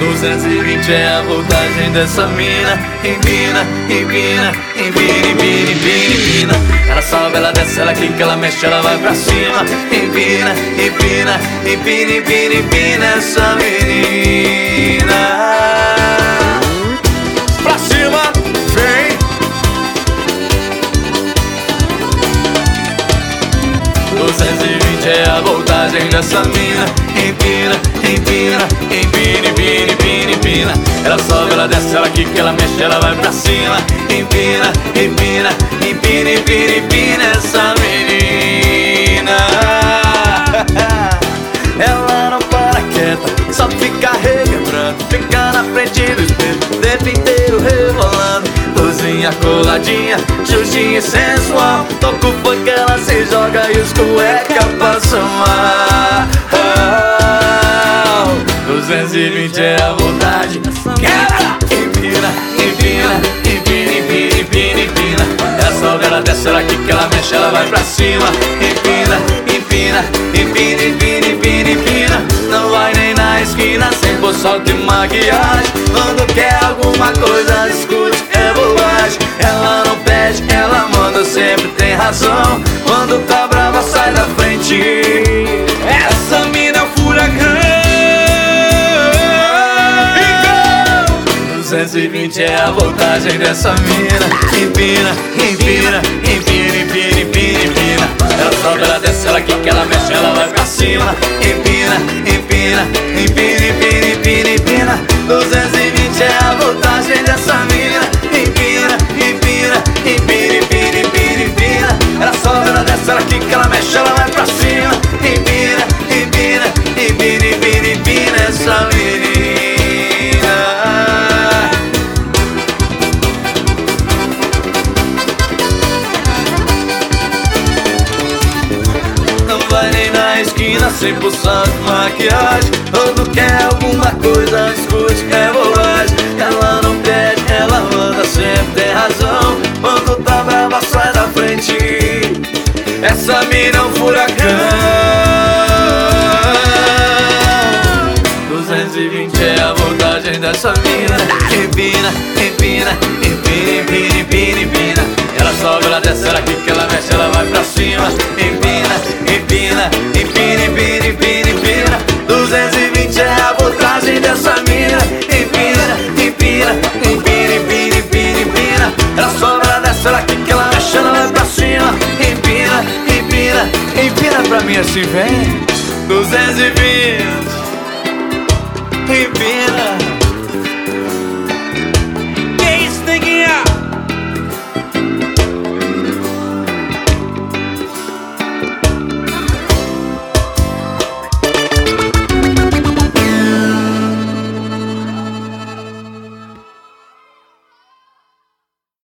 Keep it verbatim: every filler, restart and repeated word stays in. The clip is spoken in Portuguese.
duzentos e vinte é a voltagem dessa mina. Empina, empina, empina, empina, empina, empina. Ela sobe, ela desce, ela quica, ela mexe, ela vai pra cima. Empina, empina, empina, empina, empina essa menina. Pra cima, vem. duzentos e vinte é a voltagem dessa mina. Empina, empina, empina, empina, empina, empina. Ela sobe, ela desce, ela quica, ela mexe, ela vai pra cima. Empina, empina, empina, empina, empina essa menina. Ela não para quieta, só fica requebrando. Fica na frente do espelho, o tempo inteiro rebolando. Luzinha coladinha, justinha e sensual. Toca o funk, ela se joga e os cueca passam mal. Oh, duzentos e vinte é a vontade. Quebra! Empina, empina, empina, empina, empina, empina. Ela sobe, ela desce, ela quica, ela mexe, ela vai pra cima. Empina, empina, empina, empina, empina, empina. Não vai nem na esquina sem pôr salto e maquiagem. Quando quer alguma coisa, escute, é bobagem. Ela não pede, ela manda, sempre tem razão. Quando tá brava, sai da frente. Essa mina é um furacão. duzentos e vinte é a voltagem dessa mina. Empina, empina, empina, empina, empina, empina. Ela sobe, ela desce, ela quica, ela mexe, ela vai pra cima. Empina, empina, empina, empina, empina, empina. duzentos e vinte é a voltagem dessa mina. Empina, empina, empina, empina, empina, empina. Ela sobe, ela desce, ela quica, ela mexe, ela vai pra cima. Empina, empina, empina, empina, empina essa menina. Vai nem na esquina sem pulsar de maquiagem. Quando quer alguma coisa, escute, é bobagem. Ela não pede, ela manda, sempre tem razão. Quando tá brava, sai da frente. Essa mina é um furacão. duzentos e vinte é a voltagem dessa mina. Empina, empina, empina, empina, empina, empina. Ela sobe, ela desce, ela quica, ela mexe, ela vai pra cima. Empina, empina, empina, empina, empina, empina. duzentos e vinte é a voltagem dessa mina. Empina, empina, empina, empina, empina, empina. Ela sobe, ela desce, ela quica, ela mexe, ela vai pra cima. Empina, empina, empina pra mim assim, vem. duzentos e vinte, empina.